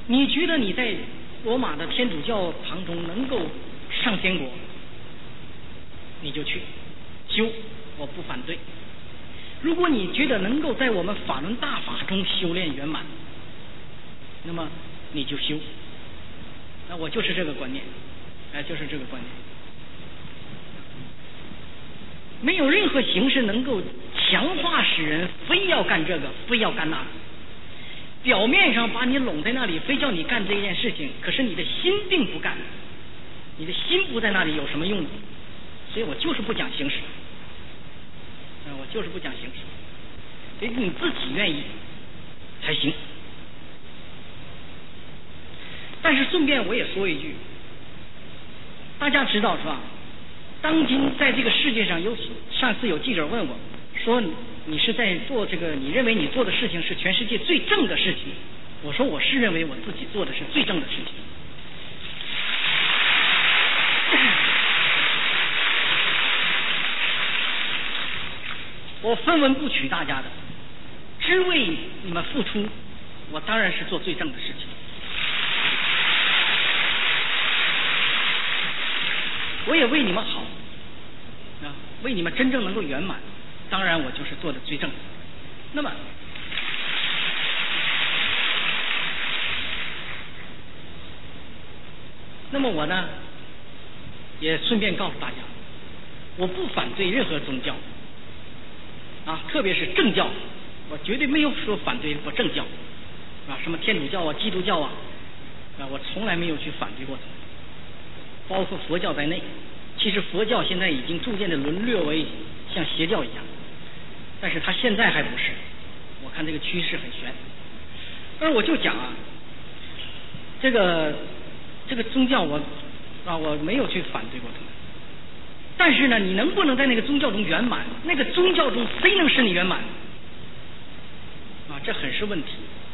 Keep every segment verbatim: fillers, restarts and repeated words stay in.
你觉得你在罗马的天主教堂中能够上天国，你就去修，我不反对。如果你觉得能够在我们法轮大法中修炼圆满，那么你就修。那我就是这个观念，哎，就是这个观念。没有任何形式能够强化使人非要干这个，非要干那个。表面上把你拢在那里，非叫你干这件事情，可是你的心并不干，你的心不在那里，有什么用呢？所以我就是不讲形式，啊，我就是不讲形式，得你自己愿意才行。但是顺便我也说一句，大家知道是吧？当今在这个世界上有，上次有记者问我说，你是在做这个，你认为你做的事情是全世界最正的事情？我说我是认为我自己做的是最正的事情。我分文不取大家的，只为你们付出，我当然是做最正的事情。我也为你们好，啊，为你们真正能够圆满，当然我就是做的最正。那么，那么我呢，也顺便告诉大家，我不反对任何宗教，啊，特别是正教，我绝对没有说反对过正教，啊，什么天主教啊、基督教啊，啊，我从来没有去反对过它。包括佛教在内，其实佛教现在已经逐渐的沦落为像邪教一样，但是它现在还不是，我看这个趋势很悬。而我就讲啊，这个这个宗教我啊我没有去反对过他们，但是呢，你能不能在那个宗教中圆满？那个宗教中谁能使你圆满？啊，这很是问题。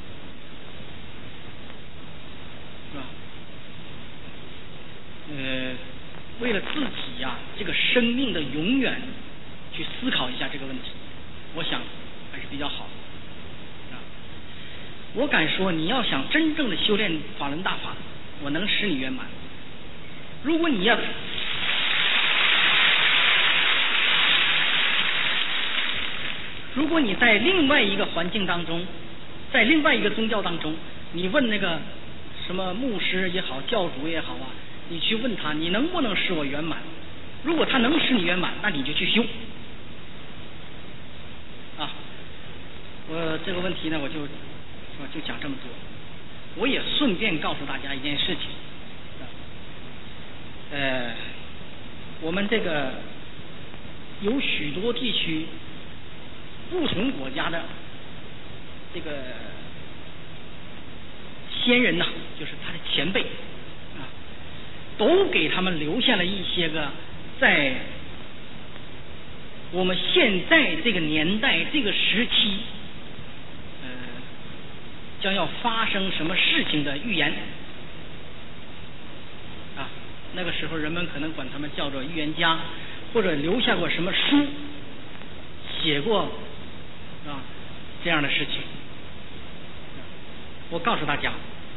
呃，为了自己呀、啊，这个生命的永远，去思考一下这个问题，我想还是比较好的。啊，我敢说，你要想真正的修炼法轮大法，我能使你圆满。如果你要，如果你在另外一个环境当中，在另外一个宗教当中，你问那个什么牧师也好，教主也好啊。你去问他，你能不能使我圆满？如果他能使你圆满，那你就去修。啊，我这个问题呢，我就我就讲这么多。我也顺便告诉大家一件事情，呃，我们这个有许多地区、不同国家的这个先人呐、啊，就是他的前辈。都给他们留下了一些个在我们现在这个年代这个时期，呃，将要发生什么事情的预言啊。那个时候人们可能管他们叫做预言家，或者留下过什么书，写过啊这样的事情。我告诉大家，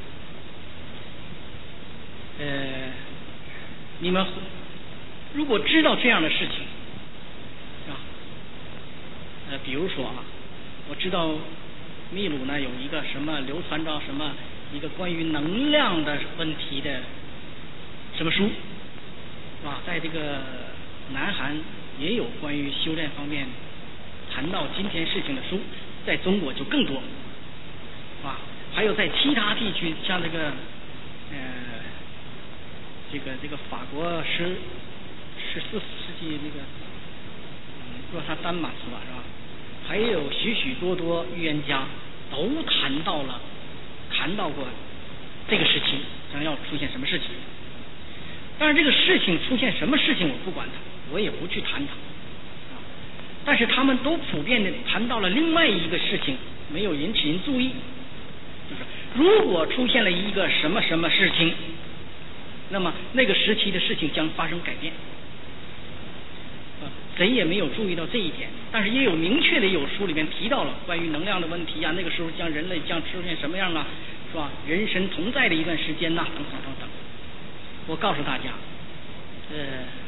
呃。你们如果知道这样的事情，啊，呃，比如说啊，我知道秘鲁呢有一个什么流传着什么一个关于能量的问题的什么书，啊，在这个南韩也有关于修炼方面谈到今天事情的书，在中国就更多，啊，还有在其他地区，像这个呃。这个这个法国十十四世纪这个嗯若萨丹马斯吧是吧？还有许许多多预言家都谈到了谈到过这个时期将要出现什么事情。当然这个事情出现什么事情我不管它，我也不去谈它，但是他们都普遍的谈到了另外一个事情，没有引起人注意，就是如果出现了一个什么什么事情，那么那个时期的事情将发生改变，呃，谁也没有注意到这一点，但是也有明确的有书里面提到了关于能量的问题啊，那个时候将人类将出现什么样啊， 是吧？人神同在的一段时间呐，等等等等。我告诉大家，呃，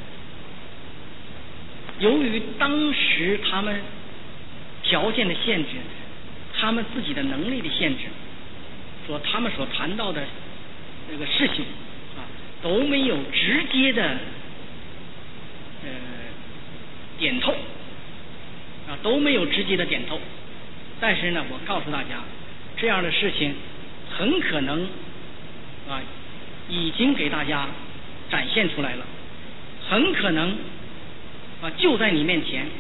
由于当时他们条件的限制，他们自己的能力的限制，说他们所谈到的这个事情啊，都没有直接的呃点透啊，都没有直接的点透。但是呢，我告诉大家，这样的事情很可能啊，已经给大家展现出来了，很可能啊就在你面前。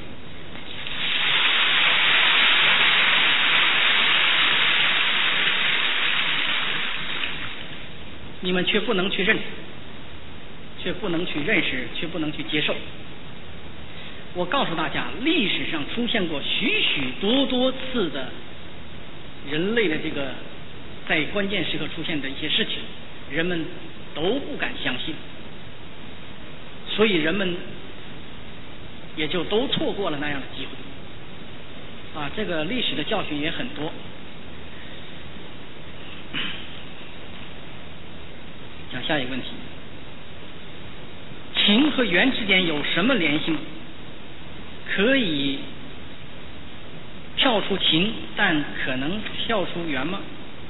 你们却不能去认，却不能去认识，却不能去接受。我告诉大家，历史上出现过许许多多次的人类的这个在关键时刻出现的一些事情，人们都不敢相信，所以人们也就都错过了那样的机会。啊，这个历史的教训也很多。讲下一个问题，情和缘之间有什么联系？可以跳出情，但可能跳出缘吗？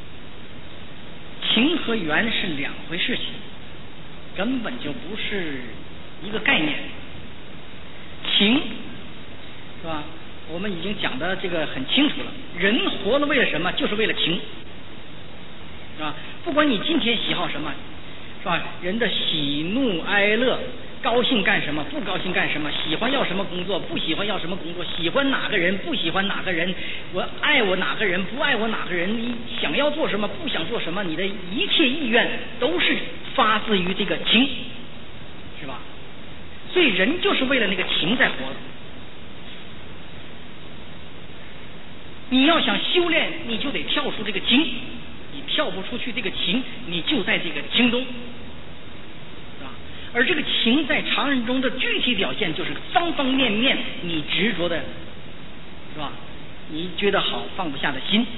情和缘是两回事情，根本就不是一个概念。情是吧？我们已经讲的这个很清楚了，人活了为了什么？就是为了情，是吧？不管你今天喜好什么，是吧？人的喜怒哀乐，高兴干什么，不高兴干什么，喜欢要什么工作，不喜欢要什么工作，喜欢哪个人，不喜欢哪个人，我爱我哪个人，不爱我哪个人，你想要做什么，不想做什么，你的一切意愿都是发自于这个情，是吧？所以人就是为了那个情在活的。你要想修炼，你就得跳出这个情，你跳不出去这个情，你就在这个情中，是吧？而这个情在常人中的具体表现，就是方方面面你执着的，是吧？你觉得好放不下的心。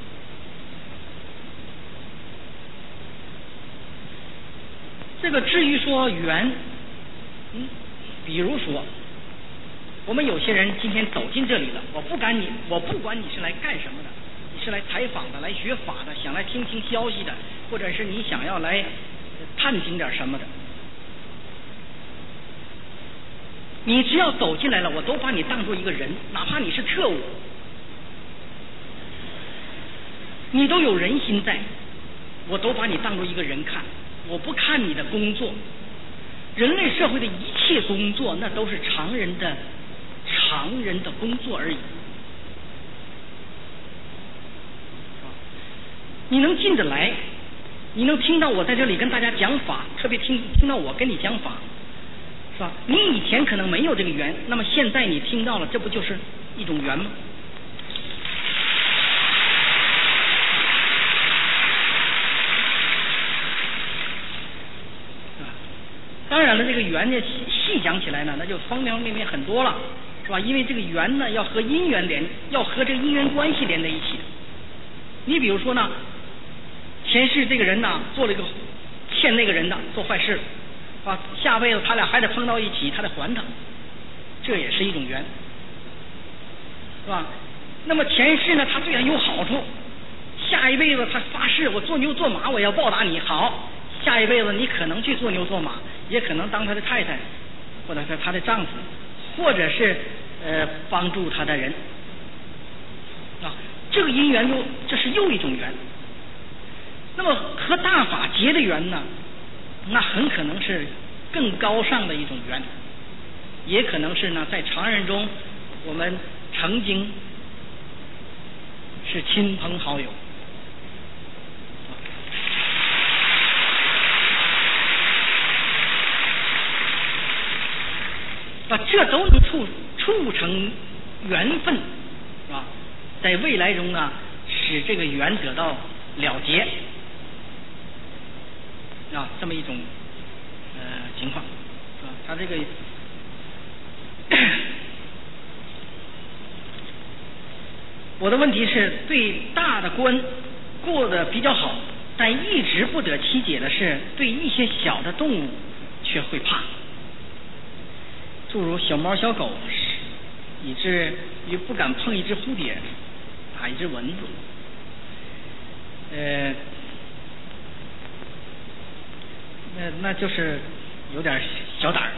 这个至于说缘，嗯，比如说我们有些人今天走进这里了，我不管你，我不管你是来干什么的，你是来采访的，来学法的，想来听听消息的，或者是你想要来探听点什么的，你只要走进来了，我都把你当作一个人，哪怕你是特务，你都有人心在，我都把你当作一个人看，我不看你的工作。人类社会的一切工作，那都是常人的常人的工作而已。你能进得来，你能听到我在这里跟大家讲法，特别听听到我跟你讲法，是吧？你以前可能没有这个缘，那么现在你听到了，这不就是一种缘吗？当然了，这个缘呢，细讲起来呢，那就方方面面很多了，是吧？因为这个缘呢，要和因缘连，要和这个因缘关系连在一起。你比如说呢，前世这个人呢，做了一个欠那个人的，做坏事，啊，下辈子他俩还得碰到一起，他得还他，这也是一种缘，是吧？那么前世呢，他对他有好处，下一辈子他发誓，我做牛做马，我要报答你，好。下一辈子你可能去做牛做马，也可能当他的太太，或者是他的丈夫，或者是呃帮助他的人啊，这个因缘又这是又一种缘。那么和大法结的缘呢，那很可能是更高尚的一种缘，也可能是呢在常人中我们曾经是亲朋好友。啊，这都能促促成缘分，是吧？在未来中呢，使这个缘得到了结，啊，这么一种呃情况，是吧？他这个我的问题是对大的观过得比较好，但一直不得其解的是，对一些小的动物却会怕，诸如小猫小狗，以至于不敢碰一只蝴蝶，打一只蚊子。呃，那那就是有点小胆儿，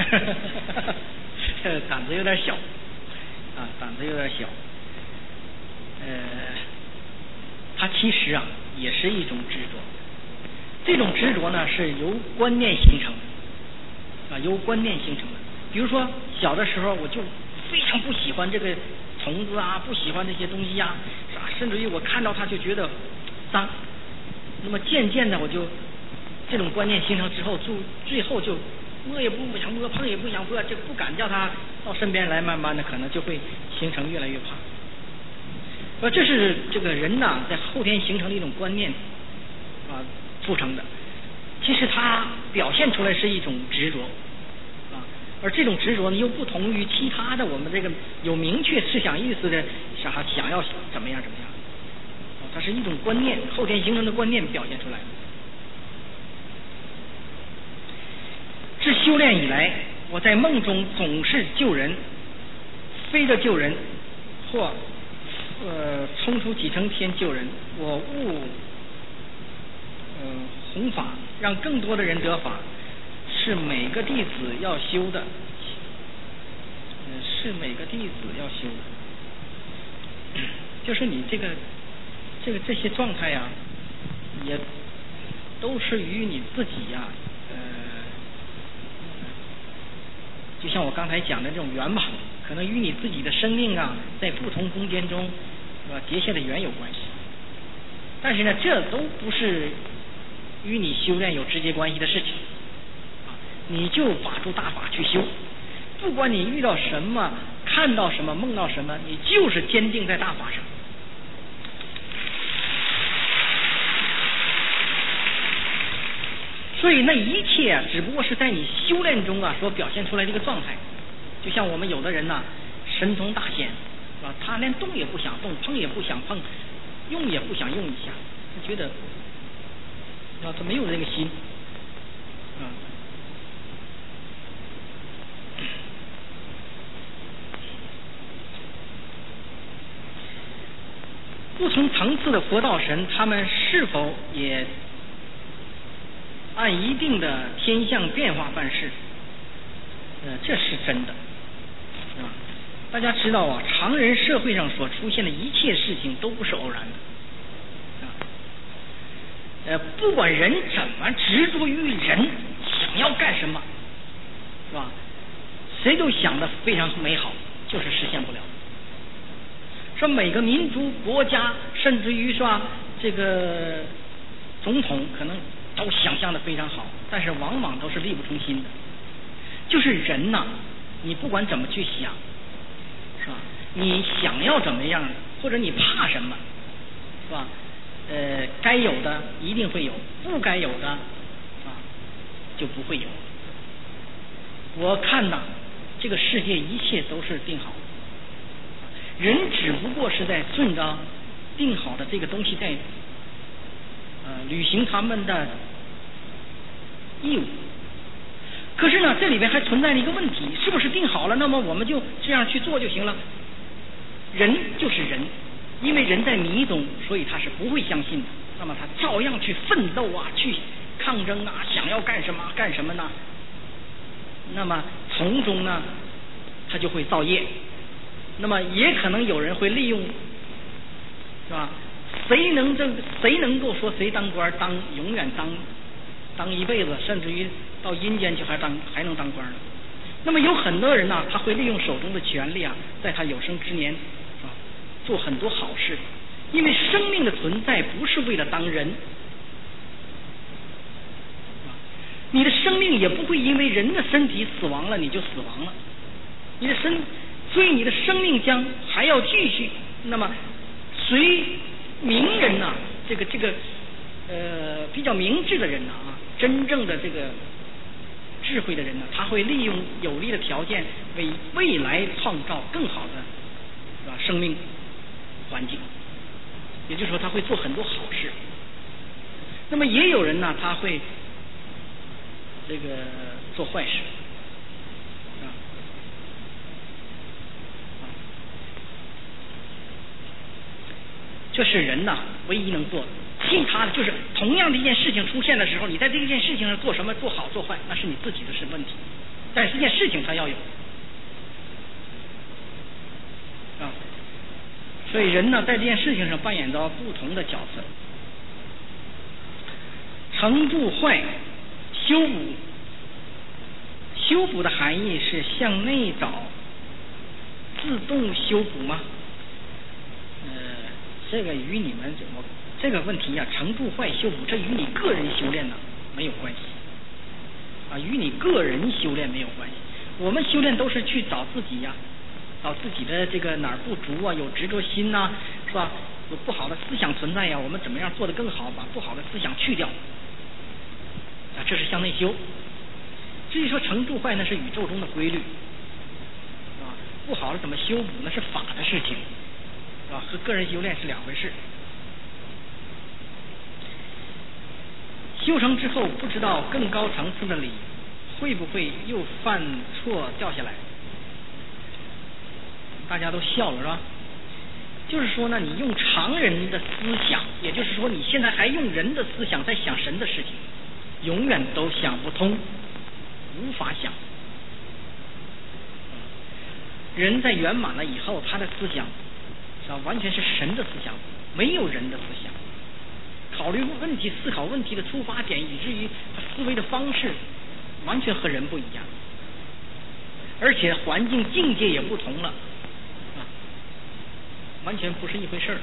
胆子有点小啊，胆子有点小。呃，它其实啊也是一种执着，这种执着呢是由观念形成的啊，由观念形成的。比如说小的时候我就非常不喜欢这个虫子啊，不喜欢这些东西呀、啊，甚至于我看到它就觉得脏。那么渐渐的我就这种观念形成之后，就最后就摸也不想摸，碰也不想碰，就不敢叫它到身边来，慢慢的可能就会形成越来越怕。呃，这是这个人呐在后天形成的一种观念啊促成的。其实它表现出来是一种执着啊，而这种执着呢又不同于其他的我们这个有明确思想意识的啥想要怎么样怎么样，啊，它是一种观念，后天形成的观念表现出来的。自修炼以来，我在梦中总是救人，飞着救人，或呃冲出几层天救人。我悟呃弘法，让更多的人得法，是每个弟子要修的，呃是每个弟子要修的。就是你这个这个这些状态呀、啊，也都是与你自己呀、啊，呃。就像我刚才讲的这种缘吧，可能与你自己的生命啊，在不同空间中呃结下的缘有关系。但是呢，这都不是与你修炼有直接关系的事情啊！你就把住大法去修，不管你遇到什么、看到什么、梦到什么，你就是坚定在大法上。所以那一切啊，只不过是在你修炼中啊所表现出来的一个状态。就像我们有的人呐、啊，神通大显，是吧？他连动也不想动，碰也不想碰，用也不想用一下，他觉得啊，他没有这个心啊。不同层次的佛道神，他们是否也按一定的天象变化办事？呃，这是真的啊！大家知道啊，常人社会上所出现的一切事情都不是偶然的啊。呃，不管人怎么执着于人，想要干什么，是吧？谁都想得非常美好，就是实现不了。说每个民族、国家，甚至于说这个总统，可能都想象的非常好，但是往往都是力不从心的。就是人呐、啊，你不管怎么去想，是吧？你想要怎么样，或者你怕什么，是吧？呃，该有的一定会有，不该有的啊就不会有。我看呐，这个世界一切都是定好的，人只不过是在顺着定好的这个东西在呃履行他们的义务。可是呢，这里边还存在了一个问题，是不是定好了，那么我们就这样去做就行了？人就是人，因为人在迷中，所以他是不会相信的。那么他照样去奋斗啊，去抗争啊，想要干什么干什么呢？那么从中呢，他就会造业。那么也可能有人会利用，是吧？谁能这谁能够说谁当官当永远当当一辈子，甚至于到阴间去还当还能当官呢？那么有很多人呢、啊，他会利用手中的权力啊，在他有生之年啊做很多好事，因为生命的存在不是为了当人，你的生命也不会因为人的身体死亡了你就死亡了，你的身，所以你的生命将还要继续。那么随名人呐、啊，这个这个呃比较明智的人呐 啊, 啊，真正的这个智慧的人呢，他会利用有利的条件为未来创造更好的是吧生命环境。 也就是说他会做很多好事。那么也有人呢，他会这个做坏事啊。这是人呐唯一能做的。其他的就是同样的一件事情出现的时候，你在这件事情上做什么，做好做坏，那是你自己的是问题。但是这件事情它要有啊，所以人呢在这件事情上扮演着不同的角色。成住坏修补，修补的含义是向内找，自动修补吗？呃，这个与你们怎么这个问题呀、啊，成住坏修补，这与你个人修炼呢没有关系啊，与你个人修炼没有关系。我们修炼都是去找自己呀、啊，找自己的这个哪儿不足啊，有执着心呐、啊，是吧？有不好的思想存在呀、啊，我们怎么样做得更好，把不好的思想去掉啊，这是向内修。至于说成住坏，那是宇宙中的规律啊，不好的怎么修补，那是法的事情啊，和个人修炼是两回事。修成之后，不知道更高层次的理会不会又犯错掉下来？大家都笑了是吧？就是说呢，你用常人的思想，也就是说你现在还用人的思想在想神的事情，永远都想不通，无法想。人在圆满了以后，他的思想是吧，完全是神的思想，没有人的思想。考虑问题、思考问题的出发点，以至于他思维的方式，完全和人不一样，而且环境境界也不同了，啊，完全不是一回事儿，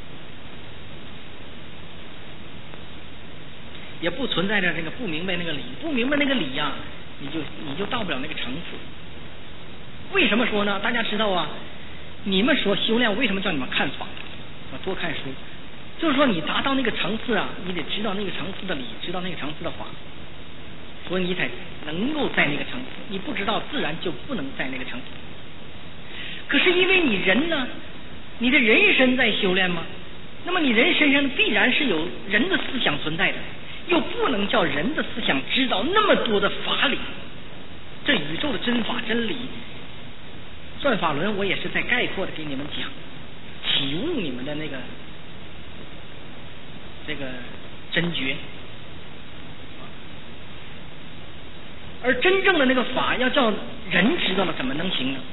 也不存在着这个不明白那个理，不明白那个理呀、啊，你就你就到不了那个层次。为什么说呢？大家知道啊，你们说修炼，为什么叫你们看法啊？多看书。就是说你达到那个层次啊，你得知道那个层次的理，知道那个层次的法，所以你才能够在那个层次。你不知道，自然就不能在那个层次。可是因为你人呢，你的人身在修炼吗？那么你人身上必然是有人的思想存在的，又不能叫人的思想知道那么多的法理，这宇宙的真法真理。转法轮我也是在概括的给你们讲，启悟你们的那个这个真觉，而真正的那个法要叫人知道了，怎么能行呢？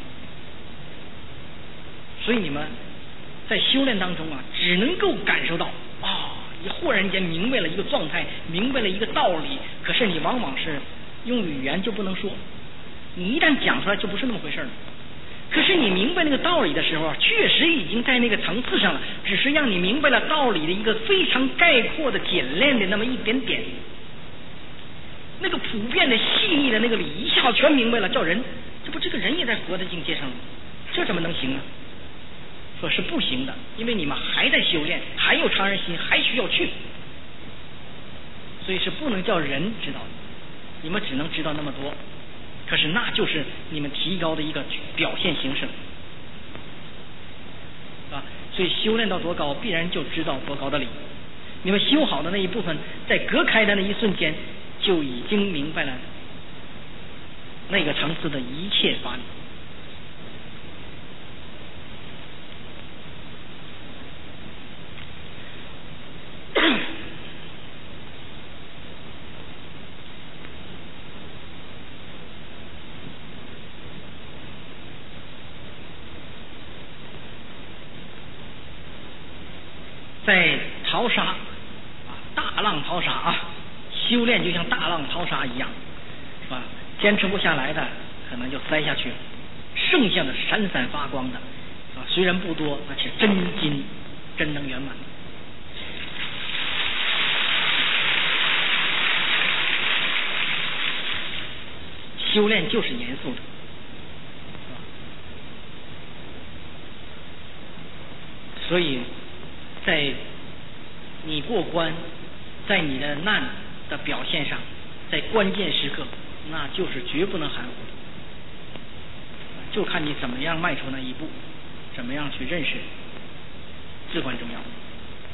所以你们在修炼当中啊，只能够感受到啊、哦，你忽然间明白了一个状态，明白了一个道理，可是你往往是用语言就不能说，你一旦讲出来就不是那么回事了。可是你明白那个道理的时候，确实已经在那个层次上了，只是让你明白了道理的一个非常概括的简练的那么一点点，那个普遍的细腻的那个理一下全明白了，叫人，这不这个人也在佛的境界上了，这怎么能行呢？说是不行的，因为你们还在修炼，还有常人心，还需要去，所以是不能叫人知道的，你们只能知道那么多。可是那就是你们提高的一个表现形式啊，所以修炼到多高，必然就知道多高的理。你们修好的那一部分，在隔开的那一瞬间，就已经明白了那个层次的一切法理。在淘沙啊，大浪淘沙啊，修炼就像大浪淘沙一样，是吧？坚持不下来的，可能就栽下去了。剩下的闪闪发光的，啊，虽然不多，而且真金真能圆满。修炼就是严肃的，所以在你过关，在你的难的表现上，在关键时刻，那就是绝不能含糊的，就看你怎么样迈出那一步，怎么样去认识，至关重要。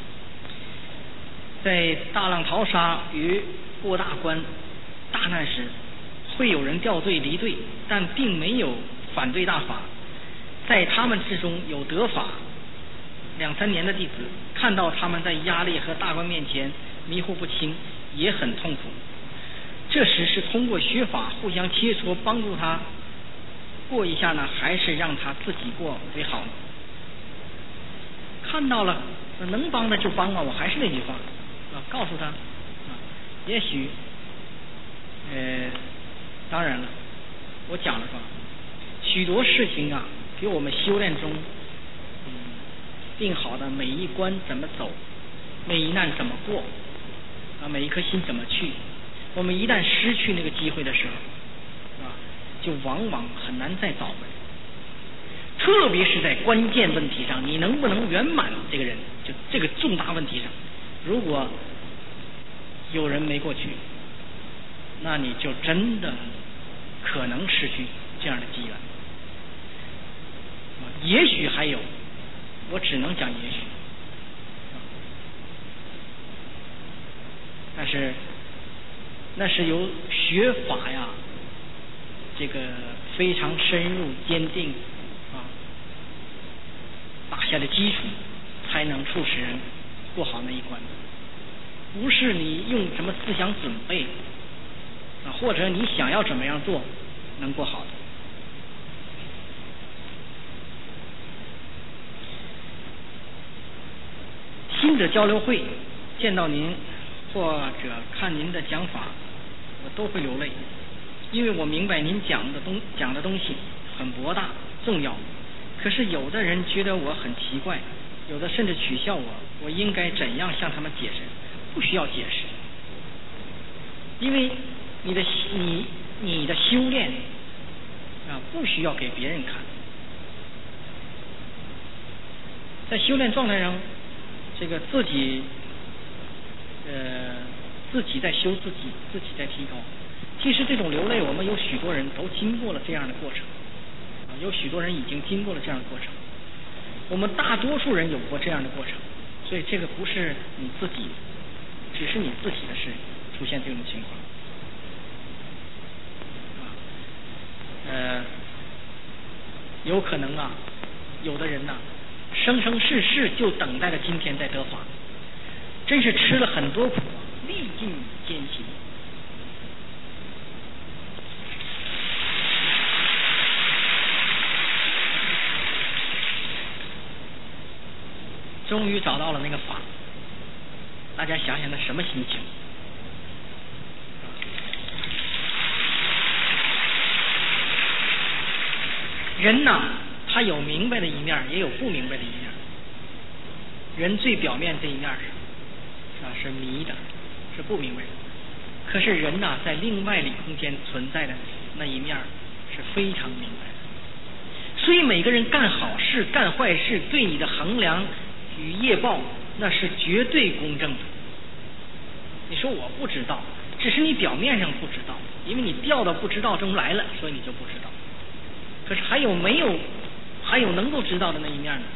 在大浪淘沙与过大关大难时，会有人掉队离队，但并没有反对大法。在他们之中有得法两三年的弟子，看到他们在压力和大关面前迷糊不清，也很痛苦。这时是通过学法互相切磋，帮助他过一下呢，还是让他自己过为好呢？看到了能帮的就帮啊，我还是那句话啊，告诉他啊，也许呃，当然了，我讲了吧，许多事情啊，给我们修炼中嗯定好的每一关怎么走，每一难怎么过啊，每一颗心怎么去。我们一旦失去那个机会的时候啊，就往往很难再找回来。特别是在关键问题上，你能不能圆满这个人，就这个重大问题上，如果有人没过去，那你就真的可能失去这样的机缘。也许还有，我只能讲也许，但是那是由学法呀，这个非常深入坚定啊打下的基础，才能促使人过好那一关。不是你用什么思想准备啊，或者你想要怎么样做能过好的。心者交流会见到您或者看您的讲法，我都会流泪，因为我明白您讲的东讲的东西很博大重要。可是有的人觉得我很奇怪，有的甚至取笑我，我应该怎样向他们解释？不需要解释，因为你的你你的修炼啊，不需要给别人看。在修炼状态上，这个自己呃自己在修自己，自己在提高。其实这种流泪，我们有许多人都经过了这样的过程啊，有许多人已经经过了这样的过程。我们大多数人有过这样的过程，所以这个不是你自己，只是你自己的事出现这种情况。呃，有可能啊，有的人呐、啊，生生世世就等待着今天在得法，真是吃了很多苦，历尽艰辛。终于找到了那个法，大家想想那什么心情？人呐，他有明白的一面，也有不明白的一面。人最表面这一面是啊是迷的，是不明白的。可是人呐，在另外里空间存在的那一面是非常明白的。所以每个人干好事、干坏事，对你的衡量与业报，那是绝对公正的。你说我不知道，只是你表面上不知道，因为你掉到不知道中来了，所以你就不知道。可是还有没有，还有能够知道的那一面呢？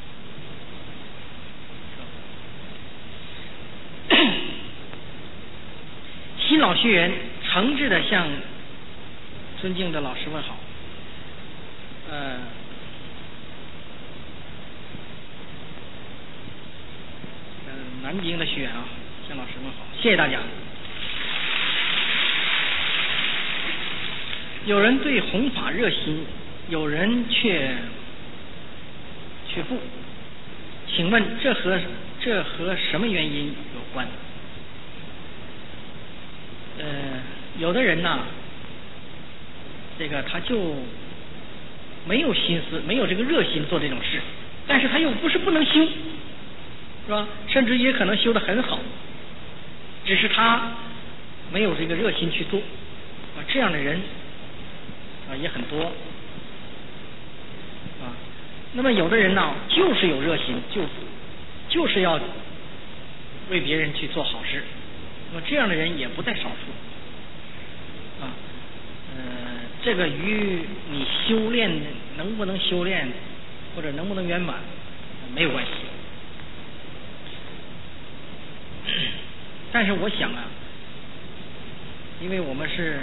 新老学员诚挚地向尊敬的老师问好。呃，呃，南京的学员啊，向老师问好，谢谢大家。有人对弘法热心，有人却却不。请问这和这和什么原因有关？呃，有的人呢，这个他就没有心思，没有这个热心做这种事，但是他又不是不能修，是吧？甚至也可能修得很好，只是他没有这个热心去做啊。这样的人啊也很多啊。那么有的人呢，就是有热心，就就是要为别人去做好事，那么这样的人也不在少数啊。呃，这个与你修炼能不能修炼或者能不能圆满没有关系。 但是我想啊，因为我们是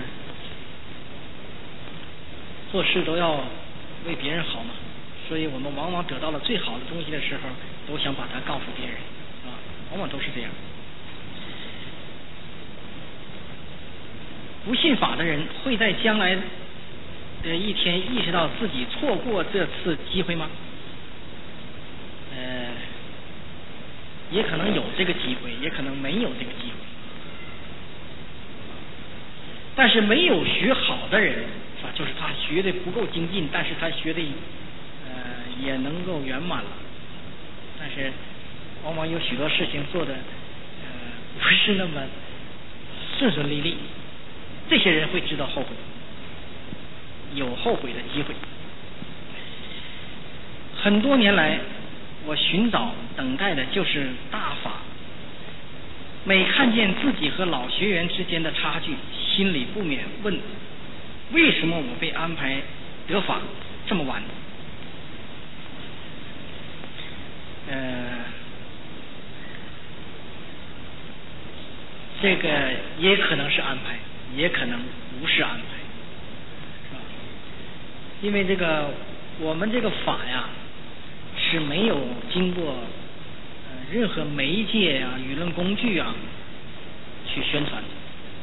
做事都要为别人好嘛，所以我们往往得到了最好的东西的时候，都想把它告诉别人啊，往往都是这样。不信法的人会在将来的一天意识到自己错过这次机会吗？呃，也可能有这个机会，也可能没有这个机会。但是没有学好的人，是吧？就是他学的不够精进，但是他学的呃也能够圆满了，但是往往有许多事情做的呃不是那么顺顺利利，这些人会知道后悔，有后悔的机会。很多年来，我寻找等待的就是大法，每看见自己和老学员之间的差距，心里不免问：为什么我被安排得法这么晚？呃，这个也可能是安排，也可能不是安排，是吧？因为这个我们这个法呀是没有经过呃任何媒介啊、舆论工具啊去宣传的。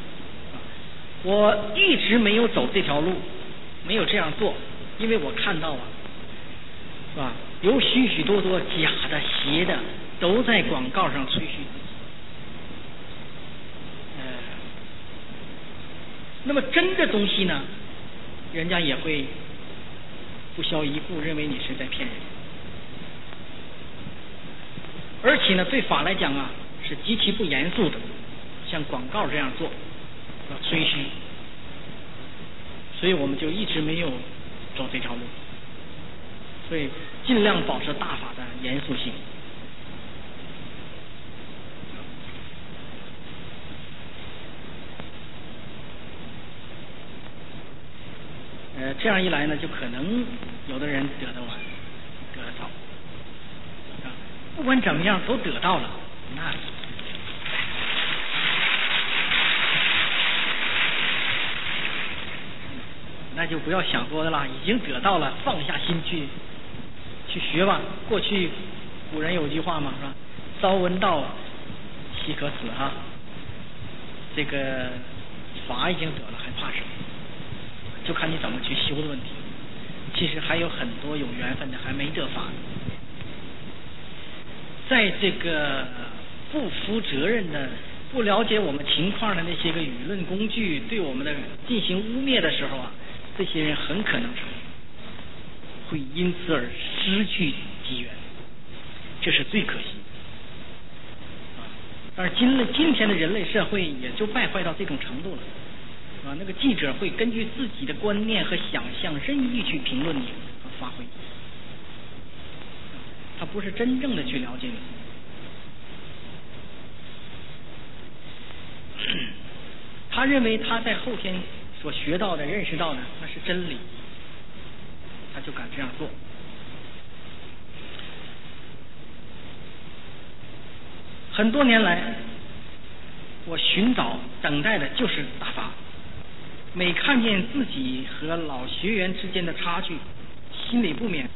我一直没有走这条路，没有这样做，因为我看到啊，是吧？有许许多多假的、邪的，都在广告上吹嘘自己。呃，那么真的东西呢，人家也会不屑一顾，认为你是在骗人。而且呢，对法来讲啊，是极其不严肃的，像广告这样做。吹嘘，所以我们就一直没有走这条路，所以尽量保持大法的严肃性。呃，这样一来呢，就可能有的人得得晚，得得早，啊，不管怎么样都得到了，那。那就不要想多的了，已经得到了，放下心去去学吧。过去古人有句话嘛，是吧？朝闻道，夕可死哈。这个法已经得了，还怕什么？就看你怎么去修的问题。其实还有很多有缘分的还没得法，在这个不负责任的、不了解我们情况的那些个舆论工具对我们的进行污蔑的时候啊。这些人很可能会因此而失去机缘，这是最可惜的啊！但是今今天的人类社会也就败坏到这种程度了啊！那个记者会根据自己的观念和想象任意去评论你和发挥，他不是真正的去了解你。他认为他在后天所学到的、认识到的那是真理，他就敢这样做。很多年来，我寻找、等待的就是大法。每看见自己和老学员之间的差距，心里不免